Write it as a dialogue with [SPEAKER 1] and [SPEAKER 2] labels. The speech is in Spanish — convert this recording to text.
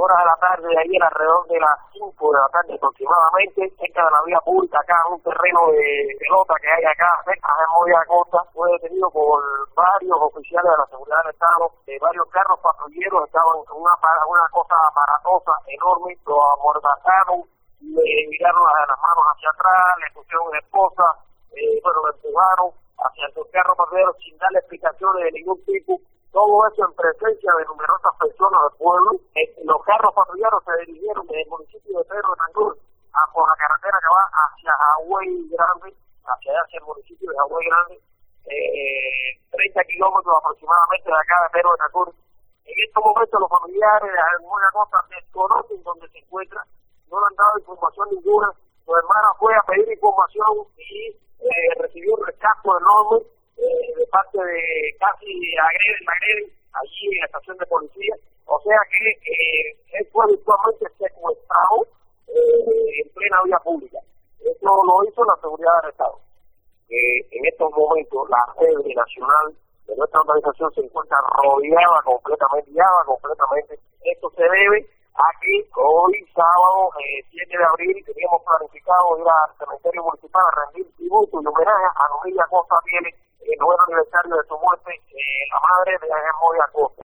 [SPEAKER 1] horas de la tarde, de ayer alrededor de las 5 de la tarde aproximadamente, cerca de la vía pública, acá en un terreno de pelota que hay acá, cerca de Moya Costa, fue detenido por varios oficiales de la seguridad del Estado, varios carros patrulleros estaban en una cosa aparatosa, enorme, lo amordazaron, le miraron las manos hacia atrás, le pusieron esposa, lo empujaron hacia el carro patrullero sin darle explicaciones de ningún tipo. Todo eso en presencia de numerosas personas del pueblo. Los carros patrulleros se dirigieron desde el municipio de Pedro de Tancur por la carretera que va hacia Hawái Grande, hacia el municipio de Hawái Grande, 30 kilómetros aproximadamente de acá de Pedro de Tancur. En estos momentos los familiares de alguna cosa desconocen donde se encuentra, no le han dado información ninguna. Su hermana fue a pedir información y recibió un rechazo enorme de parte de casi la agreden allí en la estación de policía, o sea que él fue virtualmente secuestrado en plena vía pública. Eso lo hizo la seguridad del Estado. En estos momentos la sede nacional de nuestra organización se encuentra rodeada completamente. Esto se debe a que hoy sábado 7 de abril teníamos planificado ir al cementerio municipal a rendir tributo y homenaje a Noelia Costa Pieles, el 9º aniversario de su muerte, la madre de Moya Costa.